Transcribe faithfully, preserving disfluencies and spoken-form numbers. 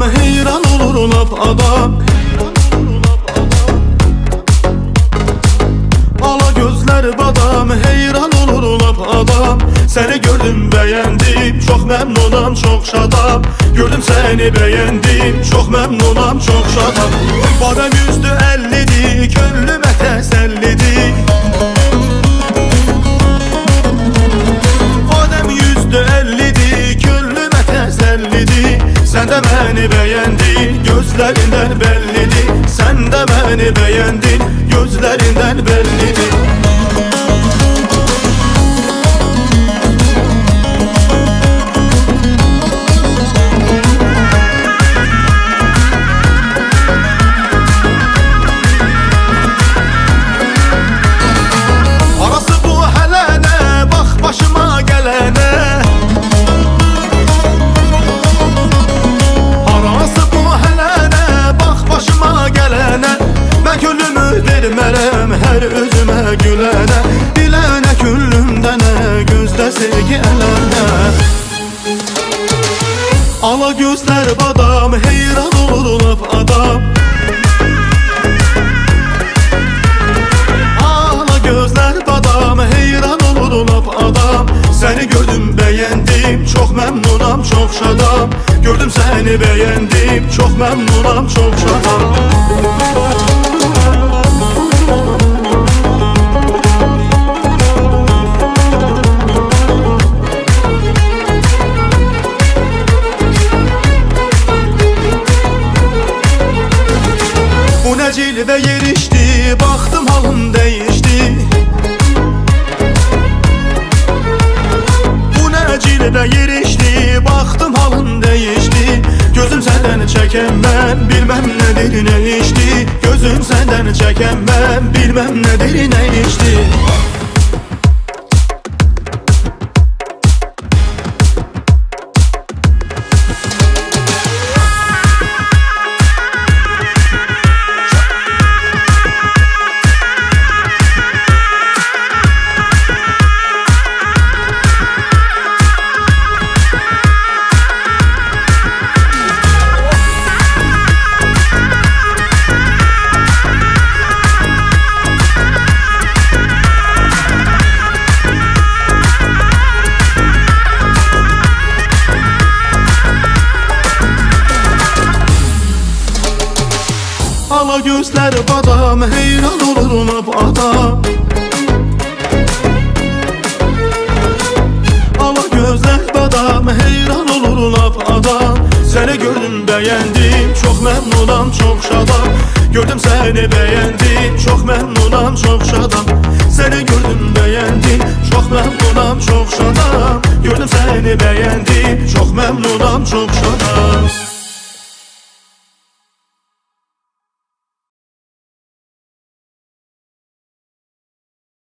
heyran olur lap adam. Ala gözler badam, heyran olur lap adam. Seni gördüm beğendim, çok memnunam, çok şadam. Gördüm seni beğendim, çok memnunam, çok şadam. Badem yüzdü ellidi, könlüme tesellidi. Badem yüzdü ellidi, könlüme tesellidi. Sen de beni beğendin, gözlerinden bellidi. Sen de beni beğendin, gözlerinden bellidi. Her özüme gülene, dilene küllümdene, gözde sevgi elene. Ala gözler badam, heyran olur lap adam. Ala gözler badam, heyran olur lap adam. Seni gördüm beğendim, çok memnunam, çok şadam. Gördüm seni beğendim, çok memnunam, çok şadam. Cilve yerişti, baktım halım değişti. Bu ne cilve yerişti, baktım halım değişti. Gözüm senden çeken ben, bilmem nedir ne içti. Gözüm senden çeken ben, bilmem nedir ne içti. Ala gözler badam, heyran olur lap adam. Ala gözler badam, heyran olur lap adam. Seni gördüm beğendim, çok memnunam, çok şadam. Gördüm seni beğendim, çok memnunam, çok şadam. Seni gördüm beğendim, çok memnunam, çok şadam. Gördüm seni beğendim, çok memnunam, çok şadam.